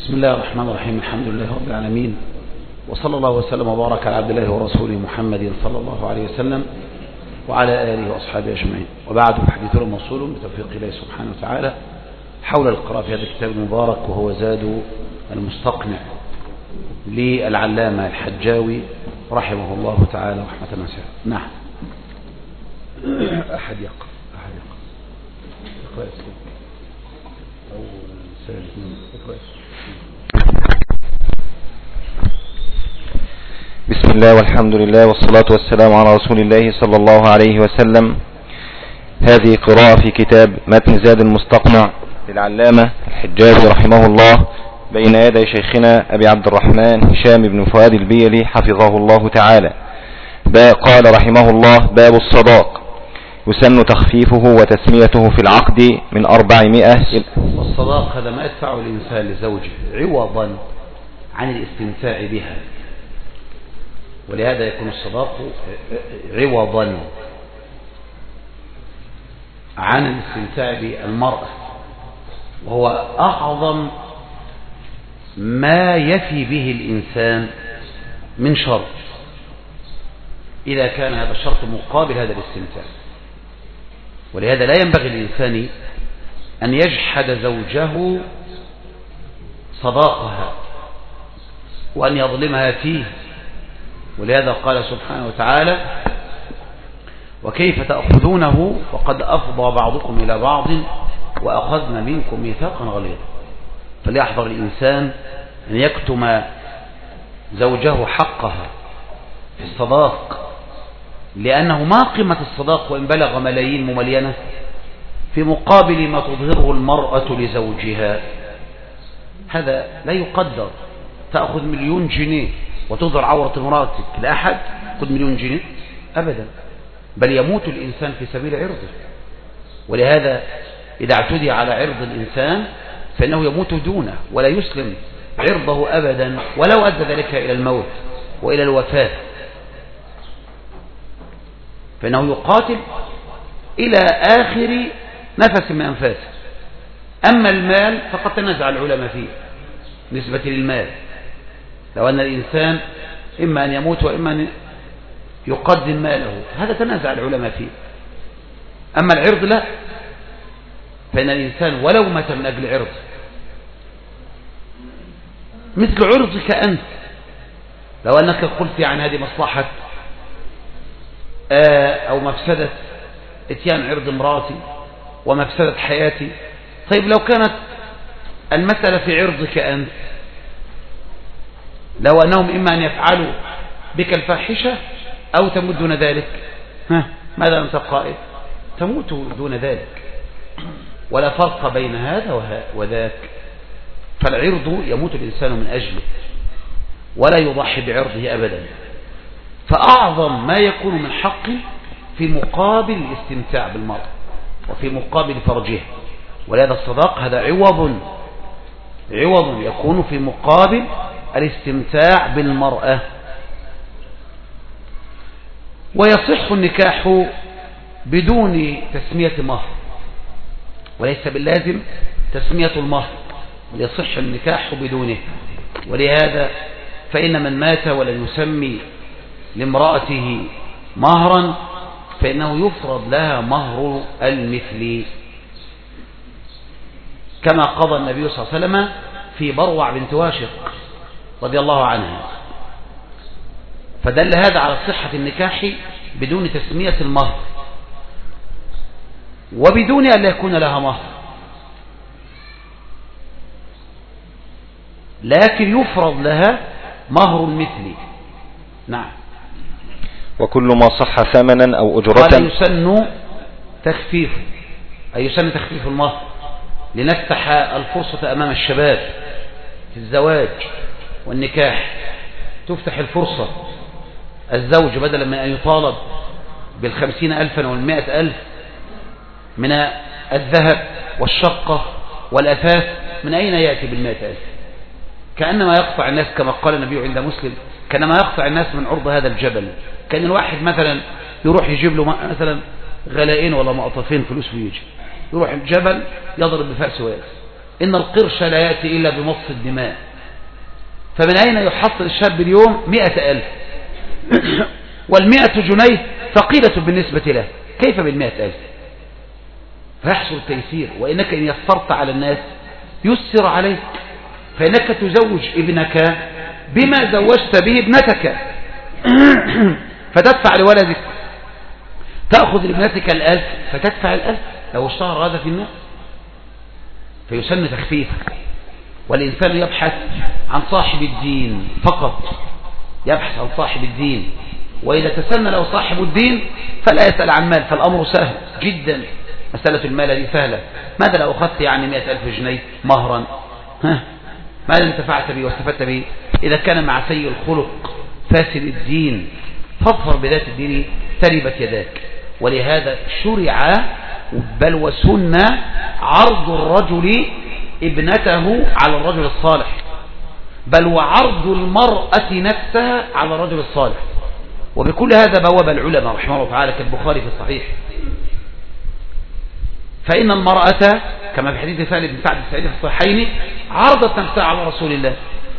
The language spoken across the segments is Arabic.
بسم الله الرحمن الرحيم. الحمد لله رب العالمين، وصلى الله وسلم وبارك على عبد الله ورسوله محمد صلى الله عليه وسلم وعلى آله وأصحابه أجمعين، وبعد، فحديثنا موصول بتوفيق الله سبحانه وتعالى حول القراءة في هذا الكتاب المبارك، وهو زاد المستقنع للعلامة الحجاوي رحمه الله تعالى رحمة واسعة. نعم. أحد يقرأ أو بسم الله والحمد لله والصلاة والسلام على رسول الله صلى الله عليه وسلم. هذه قراءة في كتاب متن زاد المستقنع للعلامة الحجاوي رحمه الله بين يدي شيخنا أبي عبد الرحمن هشام بن فؤاد البيلي حفظه الله تعالى. قال رحمه الله: باب الصداق، يسن تخفيفه وتسميته في العقد من 400. والصداق هذا ما يدفع الإنسان لزوجه عوضا عن الاستمتاع بها، ولهذا يكون الصداق عوضا عن الاستمتاع بالمرأة، وهو أعظم ما يفي به الإنسان من شرط، إذا كان هذا الشرط مقابل هذا الاستمتاع. ولهذا لا ينبغي الإنسان أن يجحد زوجه صداقها وأن يظلمها فيه. ولهذا قال سبحانه وتعالى: وكيف تأخذونه وقد أفضى بعضكم إلى بعض وأخذنا منكم ميثاقا غليظا. فليحذر الإنسان أن يكتم زوجه حقها في الصداق، لأنه ما قيمة الصداق وإن بلغ ملايين مملينة في مقابل ما تظهره المرأة لزوجها. هذا لا يقدر. تأخذ 1,000,000 جنيه وتظهر عورة امرأتك لأحد؟ خذ 1,000,000 جنيه أبدا، بل يموت الإنسان في سبيل عرضه. ولهذا إذا اعتدي على عرض الإنسان فإنه يموت دونه ولا يسلم عرضه أبدا، ولو أدى ذلك إلى الموت وإلى الوفاة، فإنه يقاتل إلى آخر نفس من أنفاسه. أما المال فقد تنازع العلماء فيه نسبة للمال، لو أن الإنسان إما أن يموت وإما أن يقدم ماله، هذا تنازع العلماء فيه. أما العرض لا، فإن الإنسان ولو مات من أجل عرض، مثل عرضك أنت، لو أنك قلت يعني هذه مصلحة أو مفسدة اتيان عرض امرأتي ومفسدة حياتي. طيب لو كانت المسألة في عرضك أنت، لو أنهم إما أن يفعلوا بك الفاحشة أو تموت دون ذلك، ماذا أنت قائل؟ تموت دون ذلك، ولا فرق بين هذا وذاك. فالعرض يموت الإنسان من أجله ولا يضحي بعرضه أبدا. فأعظم ما يكون من حق في مقابل الاستمتاع بالمرأة وفي مقابل فرجه. ولهذا الصداق هذا عوض يكون في مقابل الاستمتاع بالمرأة. ويصح النكاح بدون تسمية مهر، وليس باللازم تسمية المهر، يصح النكاح بدونه. ولهذا فإن من مات ولم يسمي لامرأته مهرا فإنه يفرض لها مهر المثل، كما قضى النبي صلى الله عليه وسلم في بروع بنت واشق رضي الله عنها. فدل هذا على صحة النكاح بدون تسمية المهر، وبدون أن لا يكون لها مهر، لكن يفرض لها مهر المثل. نعم. وكل ما صح ثمنا أو أجرة. قال يسن تخفيفه، أي يسن تخفيف المهر لنفتح الفرصة أمام الشباب في الزواج والنكاح. تفتح الفرصة، الزوج بدلا من أن يطالب بال50,000 وال100,000 من الذهب والشقة والأثاث، من أين يأتي بال100,000؟ كأنما يقطع الناس، كما قال النبي عند مسلم: كأنما يقطع الناس من عرض هذا الجبل. كان الواحد مثلا يروح يجيب له مثلا غلائين ولا مقطفين فلوس ويجي، يروح الجبل يضرب بفأس ويأس، إن القرش لا يأتي إلا بمص الدماء، فمن أين يحصل الشاب اليوم 100,000 وال100 جنيه ثقيلة بالنسبة له، كيف بال100,000؟ فيحصل التيسير. وإنك إن يسرت على الناس يسر عليك، فإنك تزوج ابنك بما زوجت به ابنتك فتدفع لولدك، تأخذ لابنتك 1000 فتدفع 1000 لو اشتهر هذا في الناس، فيسن تخفيفه. والإنسان يبحث عن صاحب الدين فقط، يبحث عن صاحب الدين، وإذا تسنى له صاحب الدين فلا يسأل عن مال، فالأمر سهل جدا. مسألة المال دي سهلة. ماذا لو أخذت يعني 100,000 جنيه مهرا؟ ماذا انتفعت به واستفدت به؟ إذا كان مع سيء الخلق فاسد الدين فاظفر بذات الدين تربت يداك. ولهذا شرع بل وسن عرض الرجل ابنته على الرجل الصالح، بل وعرض المرأة نفسها على الرجل الصالح. وبكل هذا بواب العلماء رحمه الله تعالى كالبخاري في الصحيح. فإن المرأة كما في حديث سهل بن سعد السعيدي في الصحيحين عرضت نفسها على رسول الله.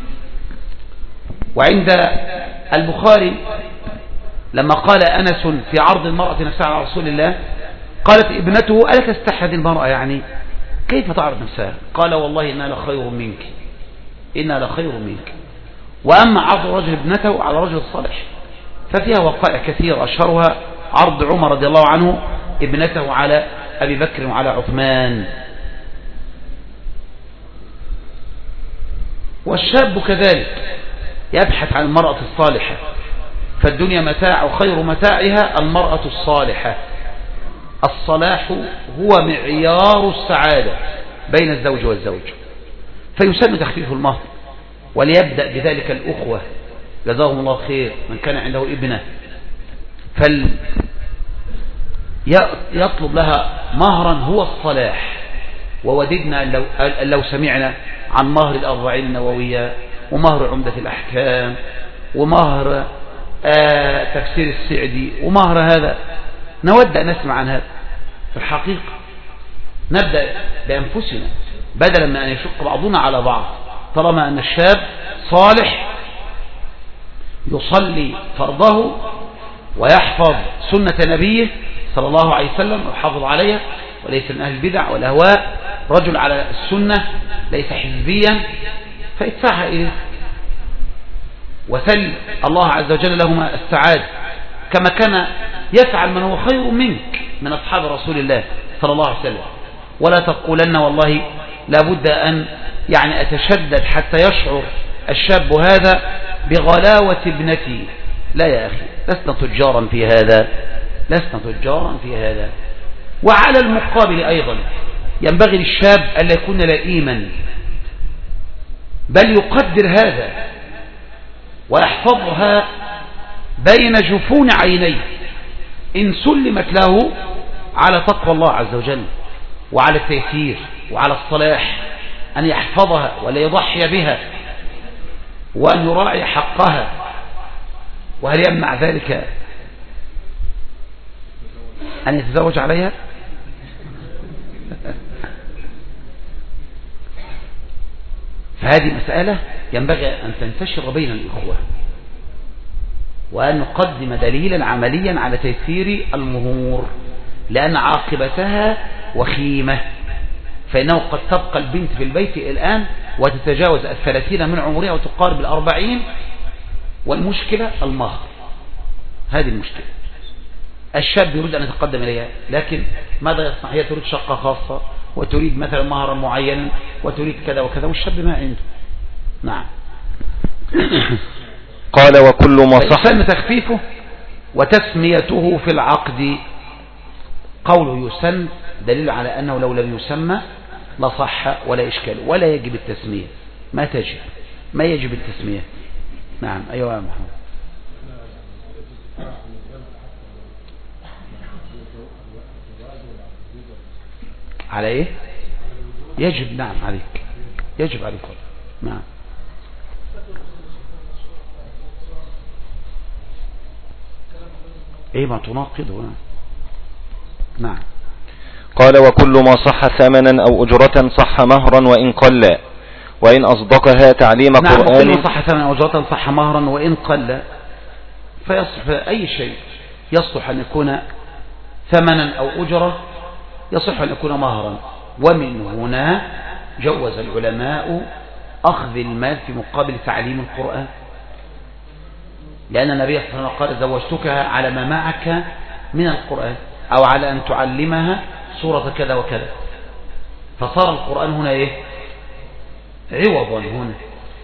وعند البخاري لما قال أنس في عرض المرأة نفسها على رسول الله قالت ابنته: ألا تستحي هذه المرأة يعني كيف تعرض نفسها؟ قال: والله إنها لخير منك، إنها لخير منك. وأما عرض الرجل ابنته على رجل الصالح ففيها وقائع كثير، أشهرها عرض عمر رضي الله عنه ابنته على أبي بكر وعلى عثمان. والشاب كذلك يبحث عن المرأة الصالحة، فالدنيا متاع وخير متاعها المرأة الصالحة. الصلاح هو معيار السعادة بين الزوج والزوج، فيسن تخفيف المهر. وليبدأ بذلك الأخوة جزاهم الله خير، من كان عنده ابنة فليطلب لها مهرا هو الصلاح. ووددنا لو سمعنا عن مهر الأربعين النووية ومهر عمدة الأحكام ومهر تفسير السعدي ومهر هذا، نود أن نسمع عن هذا. في الحقيقة نبدأ بأنفسنا بدلا من أن يشق بعضنا على بعض، طالما أن الشاب صالح يصلي فرضه ويحفظ سنة نبيه صلى الله عليه وسلم ويحافظ عليها، وليس من أهل البدع والأهواء، رجل على السنة ليس حزبيا، فادفعها إليه وسل الله عز وجل لهما السعادة كما كان يفعل من هو خير منك من أصحاب رسول الله صلى الله عليه وسلم. ولا تقولن والله لابد أن يعني أتشدد حتى يشعر الشاب هذا بغلاوة ابنتي. لا يا أخي، لسنا تجارا في هذا، لسنا تجارا في هذا. وعلى المقابل أيضا ينبغي للشاب أن لا يكون لئيما، بل يقدر هذا ويحفظها بين جفون عينيه إن سلمت له على تقوى الله عز وجل وعلى التيسير وعلى الصلاح، أن يحفظها ولا يضحي بها وأن يراعي حقها. وهل يمنع ذلك أن يتزوج عليها؟ فهذه مسألة ينبغي أن تنتشر بين الإخوة، وأن نقدم دليلا عمليا على تيسير المهور، لأن عاقبتها وخيمة. فإنه قد تبقى البنت في البيت الآن وتتجاوز 30 من عمرها وتقارب 40، والمشكلة المهر. هذه المشكلة. الشاب يريد أن يتقدم إليها، لكن ماذا يصنع؟ هي تريد شقة خاصة وتريد مثلا مهرا معينا وتريد كذا وكذا، والشاب ما عنده. نعم. قال: وكل ما صح يسن تخفيفه وتسميته في العقد. قوله يسن دليل على أنه لو لم يسمى لصح ولا إشكال، ولا يجب التسمية. ما يجب التسمية. نعم. أيها محمد. على إيه؟ يجب. نعم عليك، يجب عليك. نعم. إيه ما تناقضه. نعم. قال وكل ما صح ثمنا أو أجرة صح مهرا وإن قل، وإن أصدقها تعليم قرآن. نعم، وكل ما صح ثمنا أو أجرة صح مهرا وإن قل، فيصح أي شيء يصلح أن يكون ثمنا أو أجرة يصح أن يكون مهرا. ومن هنا جوز العلماء أخذ المال في مقابل تعليم القرآن، لأن النبي صلى الله عليه وسلم قال زوجتكها على ما معك من القرآن، أو على أن تعلمها سورة كذا وكذا، فصار القرآن هنا إيه؟ عوضا هنا،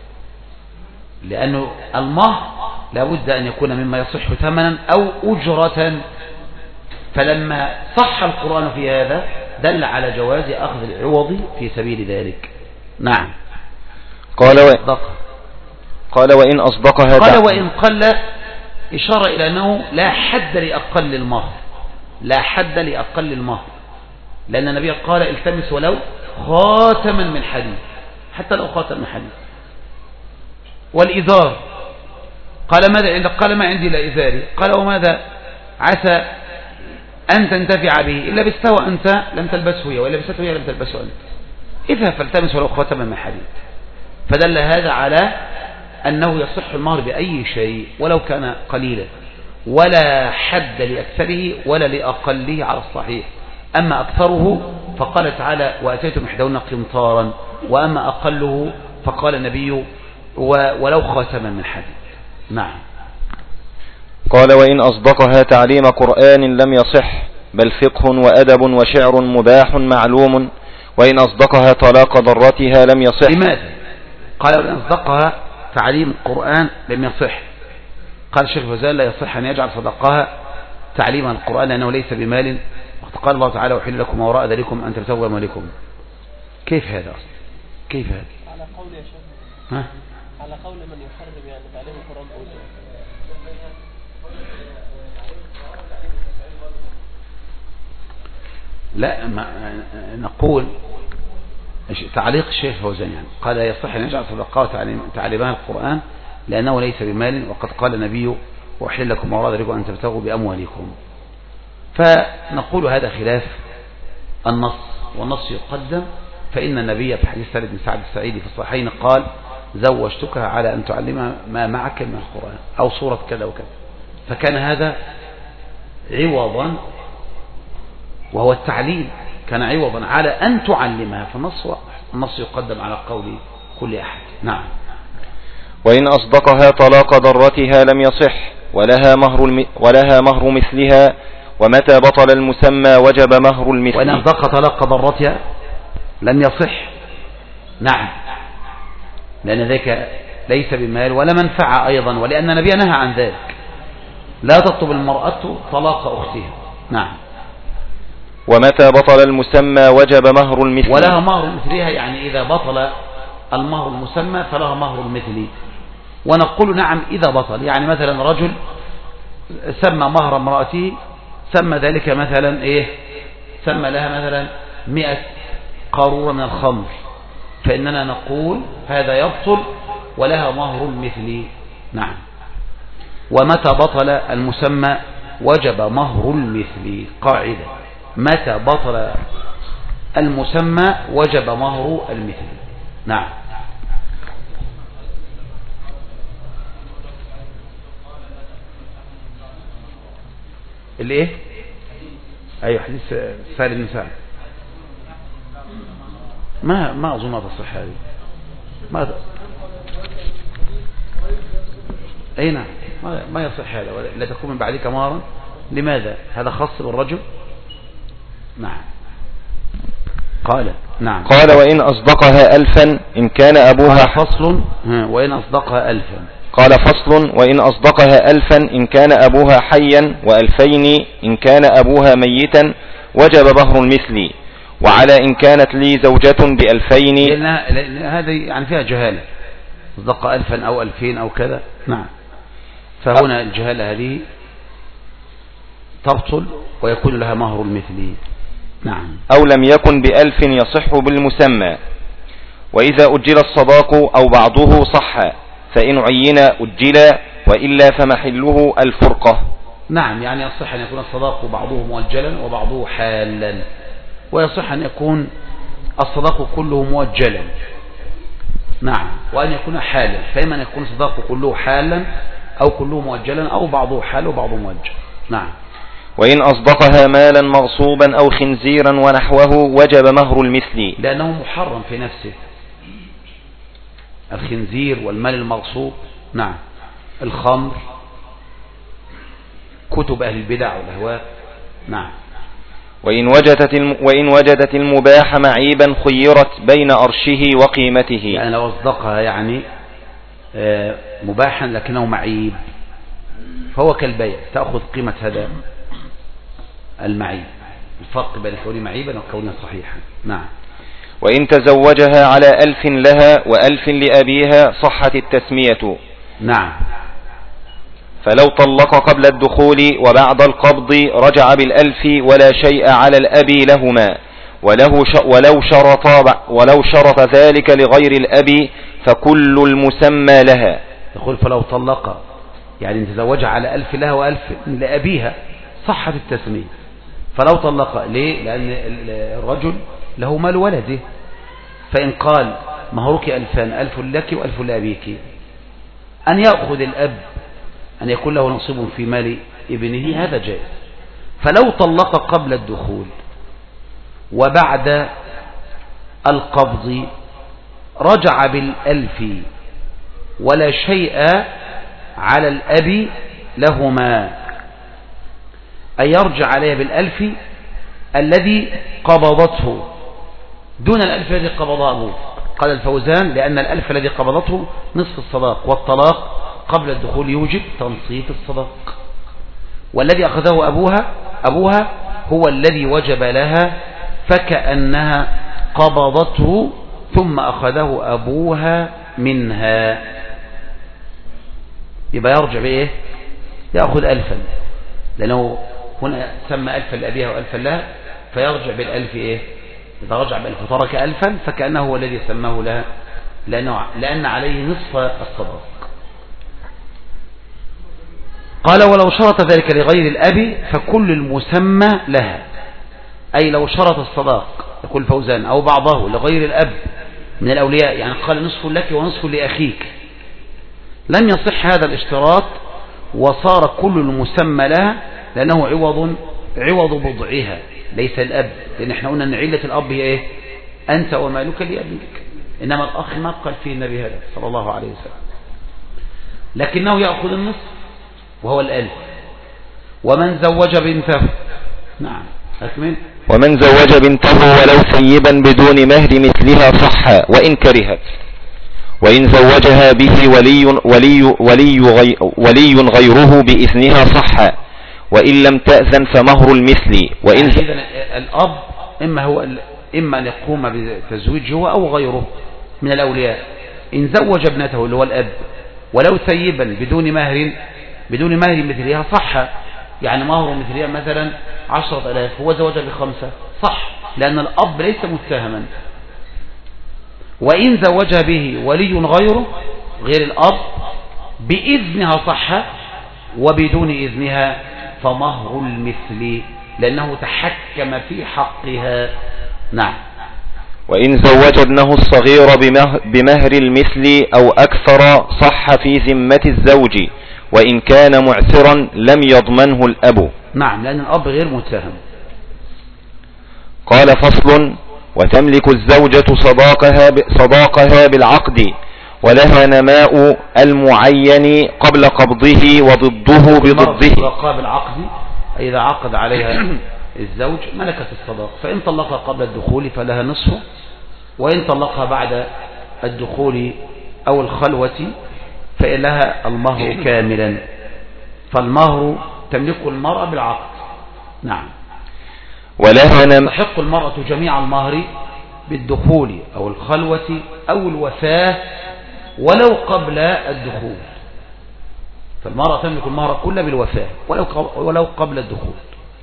لأنه المهر لابد أن يكون مما يصح ثمنا أو أجرة، فلما صح القرآن في هذا دل على جواز أخذ العوض في سبيل ذلك. نعم. قال وإن أصدقها قال وإن قل، إشارة إلى أنه لا حد لأقل المهر، لا حد لأقل المهر، لأن النبي قال التمس ولو خاتما من حديد، حتى لو خاتم من حديد. والإزار قال ماذا؟ قال ما عندي إلا إزاري. قال وماذا عسى أن تنتفع به إلا لبسته أنت لم تلبسه هي، وإلا لبسته هي لم تلبسه أنت، اذهب فالتمس ولو خاتما من حديد. فدل هذا على أنه يصح المهر بأي شيء ولو كان قليلا، ولا حد لأكثره ولا لأقله على الصحيح. أما أكثره فقال تعالى وأتيتم إحداهن قنطارا، وأما أقله فقال النبي ولو خاتما من حديد. نعم. قال وإن أصدقها تعليم قرآن لم يصح، بل فقه وأدب وشعر مباح معلوم، وإن أصدقها طلاق ضرتها لم يصح. لماذا؟ قال وإن أصدقها تعليم القرآن لم يصح. قال الشيخ فوزان لا يصح أن يجعل صدقها تعليم القرآن لأنه ليس بمال، وقد قال الله تعالى وحل لكم ما وراء ذلكم أن تبتغوا مالكم. كيف هذا أصلا؟ كيف هذا؟ على قول يا شيخ، ها؟ على قول من يحرم يعني تعليم القرآن أوزع. لا، نقول تعليق الشيخ فوزان يعني قال يصح أن يجعل صدقات تعليمها القرآن لأنه ليس بمال، وقد قال النبي وحل لكم ما وراء ذلكم أن تبتغوا بأموالكم. فنقول هذا خلاف النص، والنص يقدم، فإن النبي في حديث سالم بن سعد السعيدي في الصحيحين قال زوجتك على أن تعلمها ما معك من القرآن أو سورة كذا وكذا، فكان هذا عوضا، وهو التعليم كان عوضا على أن تعلمها، فالنص واضح، النص يقدم على قول كل أحد. نعم. وإن أصدقها طلاق ضرتها لم يصح، ولها مهر مثلها، ومتى بطل المسمى وجب مهر المثل. وإن أصدق طلاق ضرتها لم يصح. نعم، لأن ذلك ليس بمال ولا منفعة أيضا، ولأن النبي نهى عن ذلك، لا تطلب المرأة طلاق أختها. نعم. ومتى بطل المسمى وجب مهر المثل. ولها مهر مثلها، يعني إذا بطل المهر المسمى فلها مهر المثل. ونقول نعم إذا بطل، يعني مثلا رجل سمى مهر امرأته، سمى ذلك مثلا إيه، سمى لها مثلا 100 قارورة من الخمر، فإننا نقول هذا يبطل ولها مهر المثل. نعم. ومتى بطل المسمى وجب مهر المثل، قاعدة، متى بطل المسمى وجب مهر المثل. نعم. الايه؟ ايوه، حديث سالم بن سعد، ما اظن تصح هذه، اي نعم، ما يصح هذا، لا تكون من بعدك مهرا. لماذا؟ هذا خاص بالرجل. نعم. قال نعم. قال وإن أصدقها 1000 إن كان أبوها فصل. وإن أصدقها 1000. قال فصل وإن أصدقها 1000 إن كان أبوها حيا، و2000 إن كان أبوها ميتا، وجب مهر المثل. وعلى إن كانت لي زوجة ب2000، لأن هذه يعني فيها جهالة، أصدق 1000 أو 2000 أو كذا. نعم. فهنا الجهالة هذه تبطل ويكون لها مهر المثل. نعم. أو لم يكن ب1000 يصح بالمسمى. وإذا أجل الصداق أو بعضه صح، فإن عين أجل، وإلا فمحله الفرقة. نعم، يعني يصح أن يكون الصداق بعضه مؤجلا وبعضه حالا، ويصح أن يكون الصداق كله مؤجلا. نعم. وأن يكون حالا، فإما أن يكون الصداق كله حالا أو كله مؤجلا أو بعضه حال وبعضه مؤجل. نعم. وإن أصدقها مالا مغصوبا أو خنزيرا ونحوه وجب مهر المثل، لأنه محرم في نفسه، الخنزير والمال المغصوب. نعم. الخمر، كتب أهل البدع والأهواء. نعم. وإن وجدت المباح معيبا خيرت بين أرشه وقيمته، يعني لو أصدقها يعني مباحا لكنه معيب، فهو كالبيع، تأخذ قيمة هذا المعيب، الفرق بين كونه معيبا وكونه صحيحا. نعم. وإن تزوجها على 1000 لها و1000 لأبيها صحت التسمية. نعم. فلو طلق قبل الدخول وبعد القبض رجع بال1000 ولا شيء على الأب لهما، ولو شرط ذلك لغير الأب فكل المسمى لها. يقول فلو طلق يعني تزوجها على 1000 لها و1000 لأبيها صحت التسمية. فلو طلق ليه؟ لأن الرجل له مال ولده، فإن قال مهرك 2000، 1000 لك و1000 لأبيك، أن يأخذ الأب أن يكون له نصيب في مال ابنه، هذا جائز. فلو طلق قبل الدخول وبعد القبض رجع بال1000 ولا شيء على الأب لهما، أن يرجع عليها بال1000 الذي قبضته دون ال1000 الذي قبضها أبوه. قال الفوزان لأن ال1000 الذي قبضته نصف الصداق، والطلاق قبل الدخول يوجب تنصيف الصداق، والذي أخذه أبوها هو الذي وجب لها، فكأنها قبضته ثم أخذه أبوها منها. يبقى يرجع بإيه؟ يأخذ 1000، لأنه هنا سمى 1000 لأبيها و1000 لها، فيرجع بال1000 إيه؟ إذا رجع ب1000 ترك 1000 فكأنه هو الذي سماه لها، لأن عليه نصف الصداق. قال ولو شرط ذلك لغير الأب فكل المسمى لها، أي لو شرط الصداق يقول فوزان أو بعضه لغير الأب من الأولياء، يعني قال نصف لك ونصف لأخيك، لم يصح هذا الاشتراط وصار كل المسمى لها، لأنه عوض بضعها ليس الأب، لأن احنا قلنا أن علة الأب هي إيه؟ أنت ومالك لأبيك، إنما الأخ ما قال فيه النبي هذا صلى الله عليه وسلم، لكنه يأخذ النصف وهو 1000. ومن زوج بنته. نعم أكمل. ومن زوج بنته ولو ثيبا بدون مهر مثلها صح وإن كرهت، وإن زوجها به ولي غيره بإذنها صح، وإن لم تأذن فمهر المثل. وإن إذن الأب إما أن يقوم بتزويجه هو أو غيره من الأولياء. إن زوج ابنته اللي هو الأب ولو ثيبا بدون مهر مثلها صح، يعني مهر مثلها مثلا 10,000 هو زوجها ب5 صح، لأن الأب ليس متهما. وإن زوجها به ولي غير الأب بإذنها صح، وبدون إذنها فمهر المثل، لأنه تحكم في حقها. نعم. وإن زوج ابنه الصغير بمهر المثل أو أكثر صح في ذمة الزوج، وإن كان معسرا لم يضمنه الأب. نعم، لأن الأب غير متهم. قال فصل: وتملك الزوجة صداقها بالعقد، ولها نماء المعين قبل قبضه وضده بضده. صداقها بالعقد أي إذا عقد عليها الزوج ملكت الصداق، فإن طلقها قبل الدخول فلها نصفه، وإن طلقها بعد الدخول أو الخلوة فلها المهر كاملا. فالمهر تملك المرأة بالعقد. نعم. تحق المرأة جميع المهر بالدخول أو الخلوة أو الوفاة ولو قبل الدخول، فالمرأة تملك المهر كله بالوفاة ولو قبل الدخول.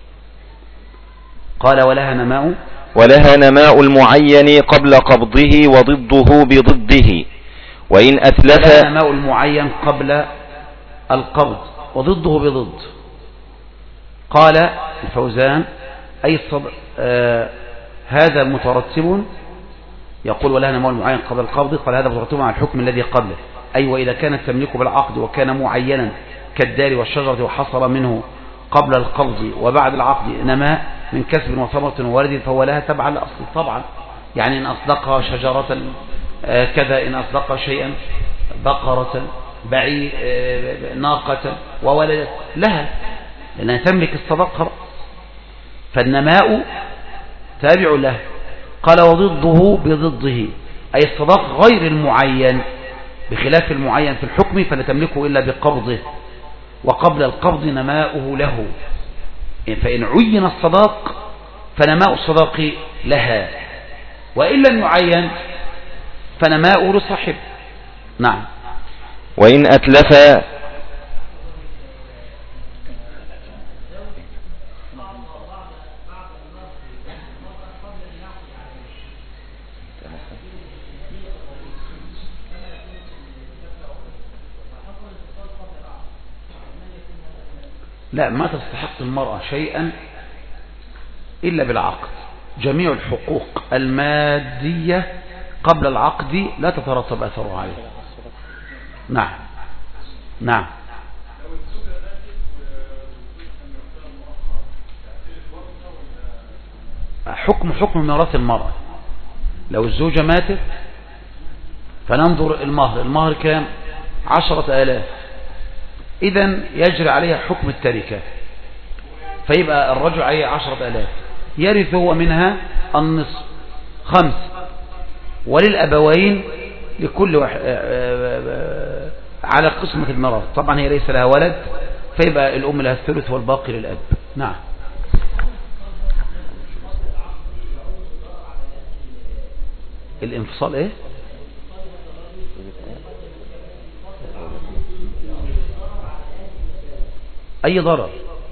قال ولها نماء المعين قبل قبضه وضده بضده، وإن أتلف. ولها نماء المعين قبل القبض وضده بضد. قال الفوزان أي هذا مترتب، يقول ولها نماء معين قبل القبض، قال هذا مترتب على الحكم الذي قبله، أي وإذا كان التمليك بالعقد وكان معينا كالدار والشجرة وحصل منه قبل القبض وبعد العقد نماء من كسب وثمرة وولد فهو لها تبع الأصل طبعا. يعني إن أصدقها شجرة كذا، إن أصدقها شيئا بقرة ناقة وولدت لها لأنها تملك الصدقة، فالنماء تابع له. قال وضده بضده، أي الصداق غير المعين بخلاف المعين في الحكم فلا تملكه إلا بقبضه، وقبل القبض نماؤه له. فإن عين الصداق فنماء الصداق لها، وإن لم يعين فنماؤه لصاحب. نعم. وإن أتلف لا، ما تستحق المرأة شيئا إلا بالعقد. جميع الحقوق المادية قبل العقد لا تترتب أثرها عليه. نعم نعم. حكم ميراث المرأة، لو الزوجة ماتت فننظر المهر كام؟ 10,000، إذن يجري عليها حكم التركة، فيبقى الرجل عليه 10,000 يرث هو منها النصف 5، وللأبوين لكل واحد على قسمة الميراث. طبعا هي ليس لها ولد، فيبقى الأم لها الثلث والباقي للأب. نعم. الانفصال ايه؟ اي ضرر؟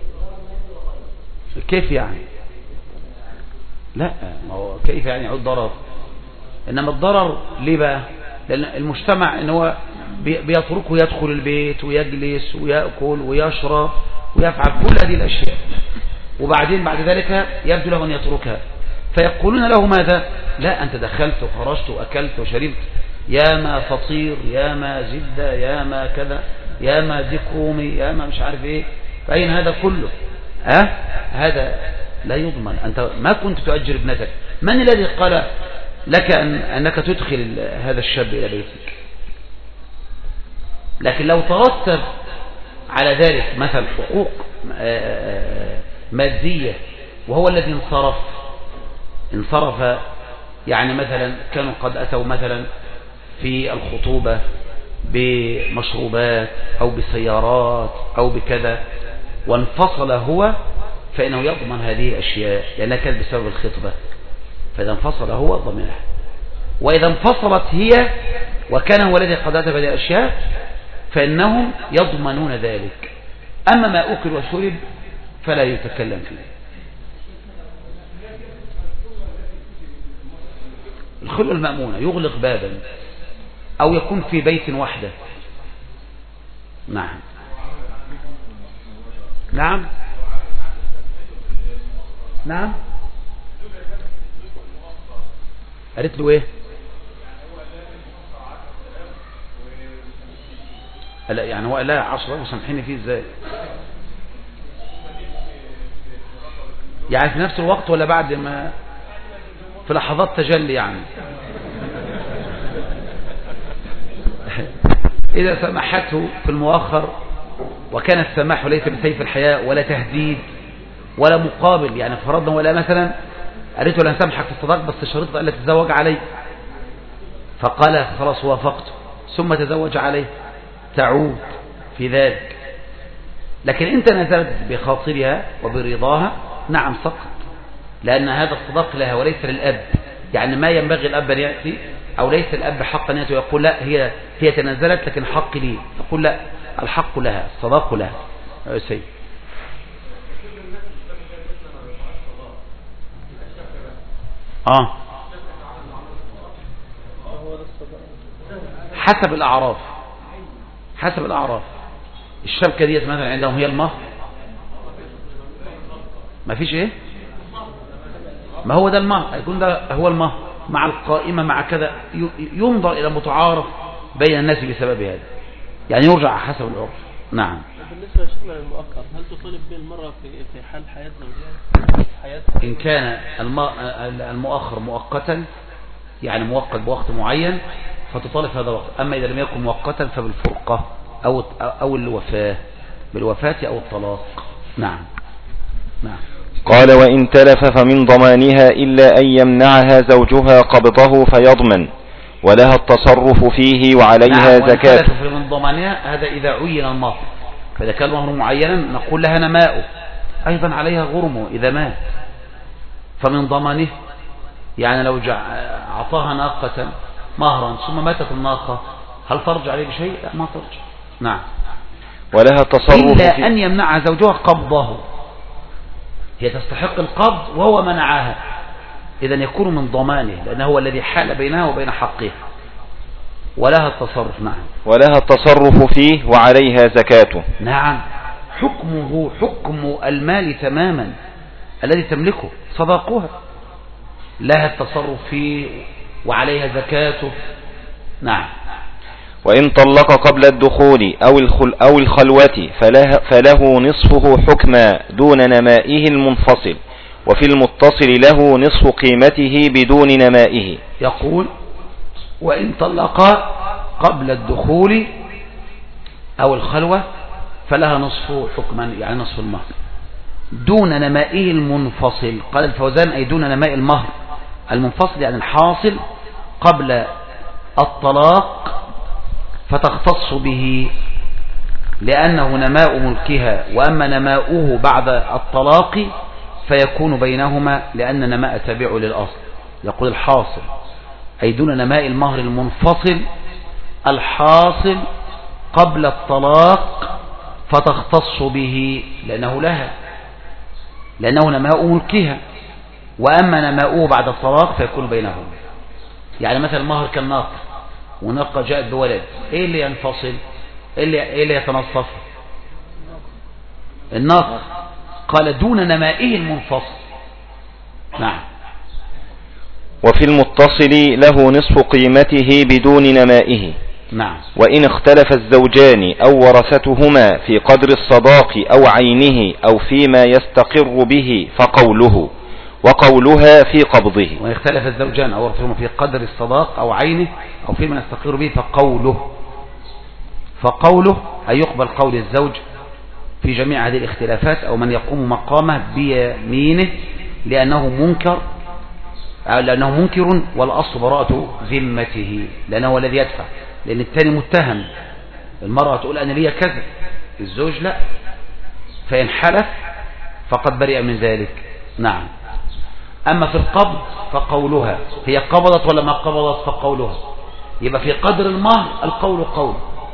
كيف يعني؟ لا، ما هو كيف يعني يعود ضرر؟ انما الضرر ليه بقى؟ لان المجتمع ان هو بيتركه يدخل البيت ويجلس ويأكل ويشرب ويفعل كل هذه الاشياء، وبعدين بعد ذلك يبدو له ان يتركها، فيقولون له ماذا؟ لا، أنت دخلت وخرجت وأكلت وشربت، يا ما فطير، يا ما زبدة، يا ما كذا، يا ما ديكومي، يا ما مش عارف ايه، فأين هذا كله؟ هذا لا يضمن. أنت ما كنت تؤجر ابنتك، من الذي قال لك أنك تدخل هذا الشاب إلى بيتك؟ لكن لو ترتب على ذلك مثل حقوق مادية وهو الذي انصرف، يعني مثلا كانوا قد أتوا مثلا في الخطوبة بمشروبات أو بسيارات أو بكذا وانفصل هو، فإنه يضمن هذه الأشياء لأنها كانت بسبب الخطبة، فإذا انفصل هو ضمنها. وإذا انفصلت هي وكان هو الذي قد أتى بهذه الأشياء فإنهم يضمنون ذلك. أما ما أكل وشرب فلا يتكلم فيه. الخلوة المأمونة يغلق بابا أو يكون في بيت وحده. نعم نعم نعم. قالت له ايه؟ لا يعني هو لا 10 وسامحيني فيه ازاي؟ يعني في نفس الوقت ولا بعد ما في لحظات تجلي؟ يعني إذا سمحته في المؤخر، وكان السماح ليس بسيف الحياء ولا تهديد ولا مقابل، يعني فرضنا ولا مثلا قالت له لا سامحك في الصداق بس شرطت ألا تتزوج عليه، فقال خلاص وافقته ثم تزوج عليه، تعود في ذلك. لكن انت نزلت بخاطرها وبرضاها، نعم سقط، لأن هذا الصداق لها وليس للأب. يعني ما ينبغي الأب أن يأتي، أو ليس الأب حقا أن يأتي ويقول لا هي تنزلت لكن حق لي، يقول لا، الحق لها، الصداق لها. سيد حسب الأعراف، حسب الأعراف. الشبكة ديت مثلا عندهم هي المهر، ما فيش ايه؟ ما هو ده المهر، يكون ده هو المهر مع القائمة مع كذا، ينظر إلى متعارف بين الناس بسبب هذا، يعني يرجع حسب العرف. نعم. بالنسبة لشيخنا للمؤخر، هل تطالب به المرأة في حال حياة زوجها حياتها؟ إن كان المؤخر مؤقتا، يعني مؤقت بوقت معين، فتطالب في هذا الوقت. أما إذا لم يكن مؤقتا فبالفرقة أو الوفاة، بالوفاة أو الطلاق. نعم. نعم. قال وإن تلف فمن ضمانها إلا أن يمنعها زوجها قبضه فيضمن، ولها التصرف فيه وعليها زكاة. نعم. وإن من ضمانها هذا إذا عين المهر، فإذا كان المهر معينا نقول لها نماؤه، أيضا عليها غرمه إذا مات. فمن ضمانه يعني لو أعطاها ناقة مهرا ثم ماتت الناقة، هل ترجع عليه بشيء؟ لا، ما ترجع. نعم. ولها التصرف إلا أن يمنع زوجها قبضه، هي تستحق القبض وهو منعها، إذن يكون من ضمانه، لأنه هو الذي حال بينها وبين حقها. ولها التصرف. نعم. ولها التصرف فيه وعليها زكاته. نعم. حكمه حكم المال تماما الذي تملكه، صداقها، لها التصرف فيه وعليها زكاته. نعم. وإن طلق قبل الدخول أو الخلوة فله نصفه حكما دون نمائه المنفصل، وفي المتصل له نصف قيمته بدون نمائه. يقول وإن طلق قبل الدخول أو الخلوة فلها نصف حكما، يعني نصف المهر دون نمائه المنفصل. قال الفوزان أي دون نماء المهر المنفصل، يعني الحاصل قبل الطلاق، فتختص به لأنه نماء ملكها، وأما نماؤه بعد الطلاق فيكون بينهما، لأن نماء تابع للأصل. يقول الحاصل أي دون نماء المهر المنفصل الحاصل قبل الطلاق، فتختص به لأنه لها، لأنه نماء ملكها، وأما نماؤه بعد الطلاق فيكون بينهما. يعني مثلا المهر كالناقة، وناقة جاءت بولد، ايه اللي ينفصل؟ ايه اللي يتنصف؟ الناقة. قال دون نمائه المنفصل. نعم. وفي المتصل له نصف قيمته بدون نمائه. نعم. وإن اختلف الزوجان أو ورثتهما في قدر الصداق أو عينه أو فيما يستقر به فقوله، وقولها في قبضه. وإن اختلف الزوجان أو ورثتهما في قدر الصداق أو عينه أو فيما يستقر به فقوله أي يقبل قول الزوج في جميع هذه الاختلافات، أو من يقوم مقامه بيمينه، لأنه منكر، والأصل براءة ذمته، لأنه هو الذي يدفع، لأن الثاني متهم. المرأة تقول أنا لي كذا، الزوج لا، فإن حلف فقد برئ من ذلك. نعم. أما في القبض فقولها، هي قبضت ولا ما قبضت؟ فقولها. يبقى في قدر المهر القول قول،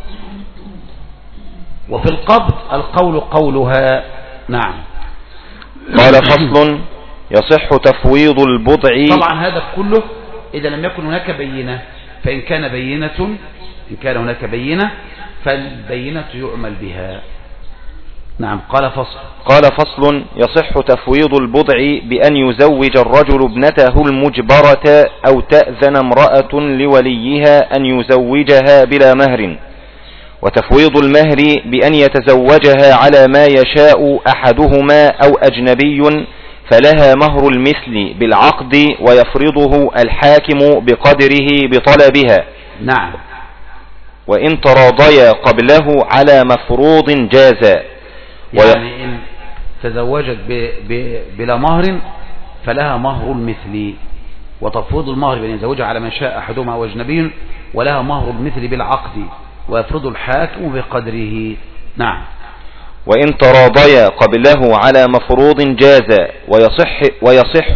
وفي القبض القول قولها. نعم. قال فصل يصح تفويض البضع. طبعا هذا كله إذا لم يكن هناك بينة، فإن كان هناك بينة فالبينة يعمل بها. نعم. قال فصل يصح تفويض البضع بأن يزوج الرجل ابنته المجبرة أو تأذن امرأة لوليها أن يزوجها بلا مهر، وتفويض المهر بأن يتزوجها على ما يشاء أحدهما أو أجنبي، فلها مهر المثل بالعقد ويفرضه الحاكم بقدره بطلبها. نعم. وإن تراضيا قبله على مفروض جازا. يعني إن تزوجت بلا مهر فلها مهر المثل، وتفوض المهر بأن يتزوجها على ما شاء أحدهما أو أجنبي، ولها مهر المثل بالعقد ويفرض الحاكم بقدره. نعم. وإن تراضيا قبله على مفروض جازا، ويصح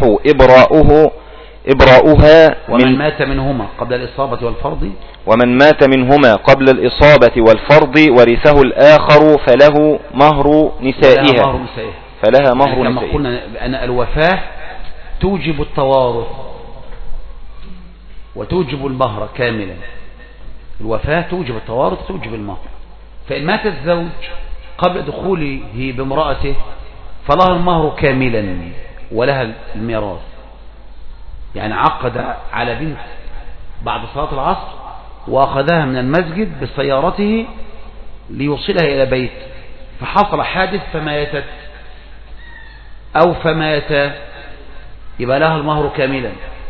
إبراؤها ومن مات منهما قبل الإصابة والفرض. ومن مات منهما قبل الإصابة والفرض ورثه الآخر فله مهر نسائها. فلها مهر كما قلنا أن الوفاة توجب التوارث وتوجب المهر كاملا. الوفاة توجب التوارث توجب المهر. فإن مات الزوج قبل دخوله بامرأته فلها المهر كاملا ولها الميراث، يعني عقد على بنت بعد صلاة العصر وأخذها من المسجد بسيارته ليوصلها إلى بيت، فحصل حادث فماتت أو فمات، يبقى لها المهر كاملا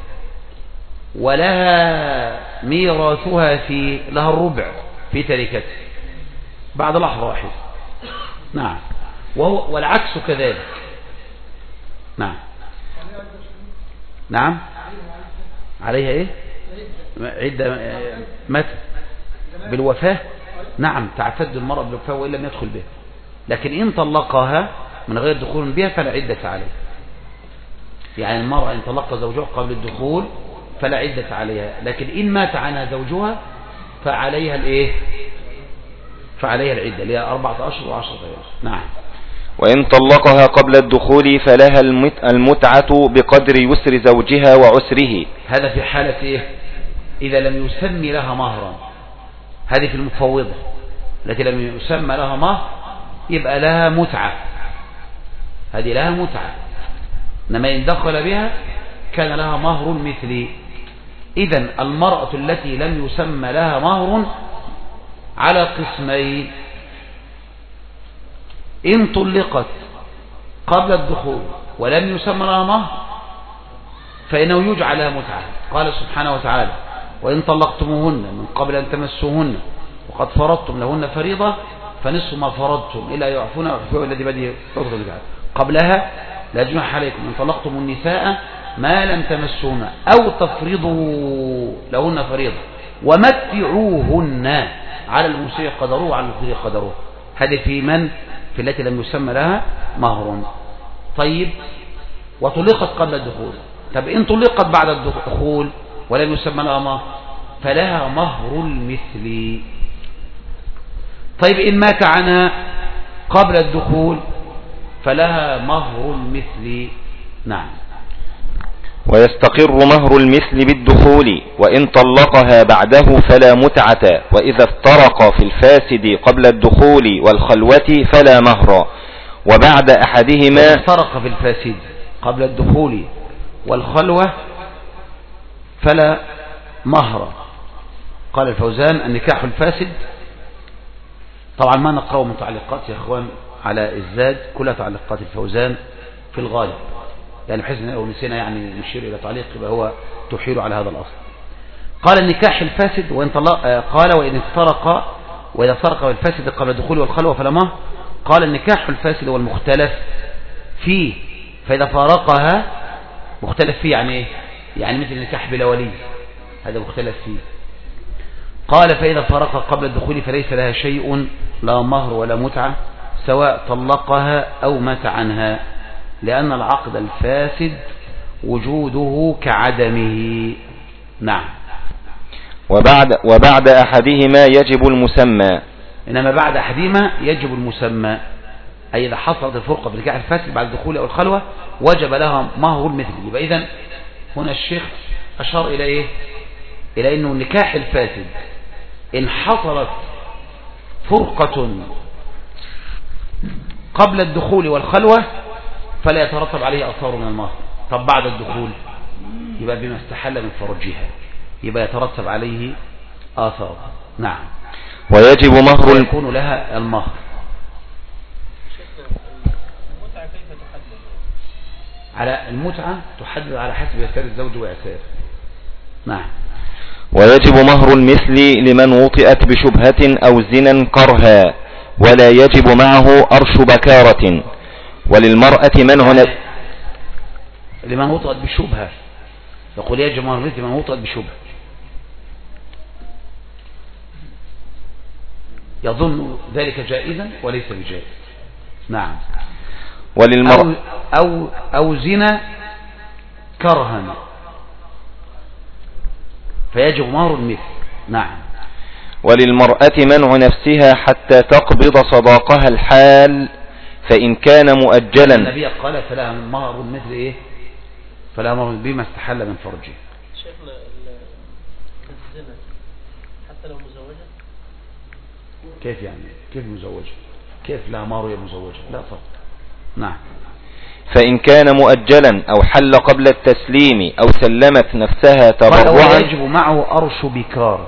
ولها ميراثها لها الربع في تركته بعد لحظة واحدة. نعم. والعكس كذلك. نعم. نعم. عليها ايه؟ عدة متى؟ بالوفاة. نعم، تعتد المرأة بالوفاة وإن لم يدخل بها، لكن إن طلقها من غير دخول بها فلا عدة عليها. يعني المرأة إن طلق زوجها قبل الدخول فلا عدة عليها، لكن إن مات عنها زوجها فعليها الايه؟ فعليها العدة اللي هي 4 أشهر و10 أيام. نعم. وإن طلقها قبل الدخول فلها المتعة بقدر يسر زوجها وعسره. هذا في حالة إيه؟ إذا لم يسمي لها مهرا. هذه في المفوضة التي لم يسمى لها مهر يبقى لها متعة، هذه لها متعة. إنما إن دخل بها كان لها مهر مثلي. إذن المرأة التي لم يسمى لها مهر على قسمين: إن طلقت قبل الدخول ولم يسمى لها مهر فإنه يجعل لها متعة. قال سبحانه وتعالى: وإن طلقتموهن من قبل أن تمسوهن وقد فرضتم لهن فريضة فنصف ما فرضتم إلا يعفون ويعفوا الذي بديه قبلها لا جناح عليكم إن طلقتم النساء ما لم تمسوهن أو تفرضوا لهن فريضة ومتعوهن على المسيء قدره وعلى المقتدر قدره. هذه في التي لم يسمى لها مهر. طيب، وطلقت قبل الدخول. طب إن طلقت بعد الدخول ولم يسمى لها مهر فلها مهر المثل. طيب إن مات عنها قبل الدخول فلها مهر المثل. نعم. ويستقر مهر المثل بالدخول، وإن طلقها بعده فلا متعة، وإذا افترقا في الفاسد قبل الدخول والخلوة فلا مهر. وبعد أحدهما افترق في الفاسد قبل الدخول والخلوة فلا مهر. قال الفوزان: النكاح الفاسد، طبعا ما نقرأ من تعليقات يا اخوان على الزاد، كلها تعليقات الفوزان في الغالب، يعني بحيث ان لو نسينا يعني نشير الى تعليق يبقى هو تحيل على هذا الاصل. قال: النكاح الفاسد وإن قال: وإن افترق وإذا افترق الفاسد قبل الدخول والخلوة فلا مهر. قال: النكاح الفاسد والمختلف فيه، فإذا فارقها مختلف فيه يعني ايه؟ يعني مثل النكاح بلا ولي، هذا مختلف فيه. قال: فإذا فارق قبل الدخول فليس لها شيء، لا مهر ولا متعة، سواء طلقها أو مات عنها، لأن العقد الفاسد وجوده كعدمه. نعم. وبعد أحدهما يجب المسمى. إنما بعد أحدهما يجب المسمى، أي إذا حصلت الفرقة في النكاح الفاسد بعد الدخول أو الخلوة وجب لها مهر المثل. يبقى إذن هنا الشيخ أشار إلى إيه؟ إلى أنه النكاح الفاسد إن حصلت فرقة قبل الدخول والخلوة فلا يترتب عليه أثار من المهر. طب بعد الدخول يبقى بما استحل من فرجها يبقى يترتب عليه آثار. نعم. ويجب مهر يكون لها المهر. المتعة كيف تحدد؟ على المتعة تحدد على حسب يسار الزوج ويساره. نعم. ويجب مهر المثل لمن وطئت بشبهة أو زنا كرها، ولا يجب معه أرش بكارة. وللمرأة منع لمن وطئت بشبهة، يقول يجب مهر المثل لمن وطئت بشبهة، يظن ذلك جائزا وليس بجائز. نعم. وللمرأة أو زنا كرها فيجب مهر المثل. نعم. وللمرأة منع نفسها حتى تقبض صداقها الحال، فإن كان مؤجلا. النبي قال: فلا مهر المثل إيه؟ فلا مهر بما استحل من فرجه. شيخنا الزنا حتى لو مزوجة؟ كيف يعني؟ كيف مزوجة؟ كيف لها مهر وهي مزوجة؟ لا فرق. نعم. فإن كان مؤجلا أو حل قبل التسليم أو سلمت نفسها تبرعا يجب معه أرش بكار.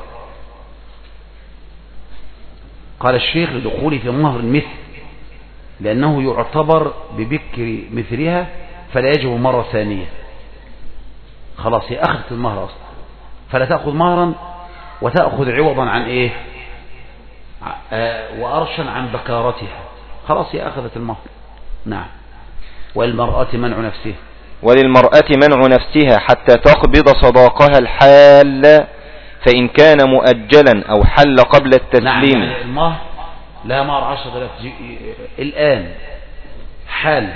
قال الشيخ لدخول في مهر المثل لأنه يعتبر ببكر مثلها فلا يجب مرة ثانية. خلاص هي أخذت المهر أصلا، فلا تأخذ مهرا وتأخذ عوضا عن إيه وأرشا عن بكارتها. خلاص هي أخذت المهر. نعم. وللمرأة منع نفسها، وللمرأة منع نفسها حتى تقبض صداقها الحال فإن كان مؤجلا أو حل قبل التسليم. نعم. المهر لا مهر 10,000 الآن حال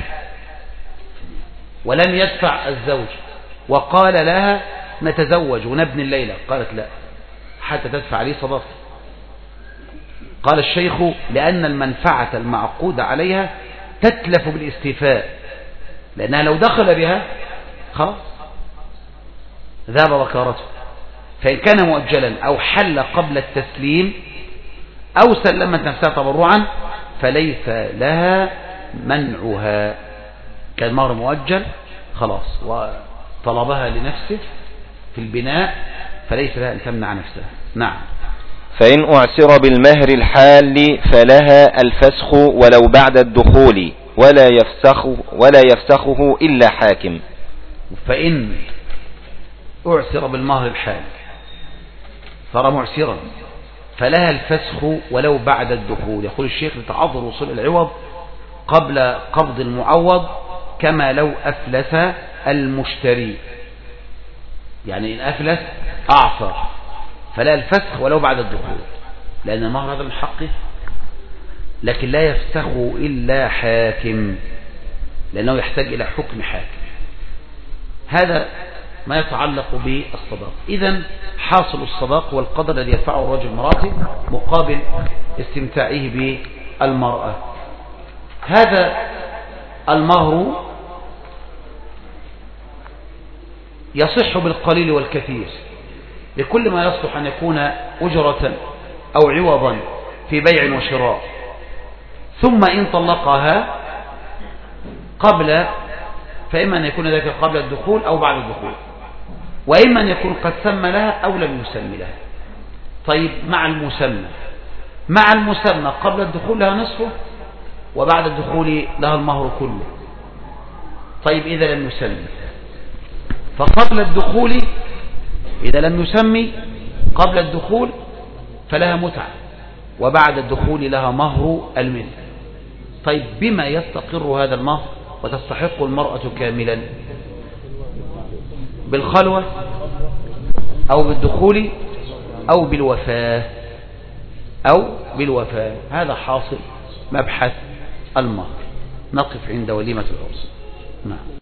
ولم يدفع الزوج وقال لها نتزوج ونبني الليلة، قالت لا حتى تدفع لي صداقة. قال الشيخ لأن المنفعة المعقود عليها تتلف بالاستيفاء، لأنها لو دخل بها خلاص ذهب بكارته. فإن كان مؤجلا أو حل قبل التسليم أو سلمت نفسها تبرعا فليس لها منعها. كان مهر مؤجل خلاص وطلبها لنفسه في البناء فليس لها أن تمنع نفسها. نعم. فإن أعسر بالمهر الحال فلها الفسخ ولو بعد الدخول ولا يفسخه إلا حاكم. فإن أعسر بالمهر الحال صار معسرا فلها الفسخ ولو بعد الدخول. يقول الشيخ لتعذر وصول العوض قبل قبض المعوض كما لو أفلس المشتري. يعني إن أفلس أعصر فلا الفسخ ولو بعد الدخول، لأن المهر هذا من حقه، لكن لا يفسخه إلا حاكم لأنه يحتاج إلى حكم حاكم. هذا ما يتعلق بالصداق. إذن حاصل الصداق والقدر الذي يدفعه الرجل مراته مقابل استمتاعه بالمرأة. هذا المهر يصح بالقليل والكثير لكل ما يصلح أن يكون أجرة أو عوضا في بيع وشراء. ثم إن طلقها قبل فإما أن يكون ذلك قبل الدخول أو بعد الدخول، وإما أن يكون قد سمى لها أو لم يسمي لها. طيب مع المسمى قبل الدخول لها نصفه وبعد الدخول لها المهر كله. طيب إذا لم يسمي فقبل الدخول إذا لم يسمي قبل الدخول فلها متعة وبعد الدخول لها مهر المثل. طيب بما يستقر هذا المهر وتستحق المرأة كاملا؟ بالخلوة أو بالدخول أو بالوفاة. هذا حاصل مبحث المهر. نقف عند وليمة العرس. نعم.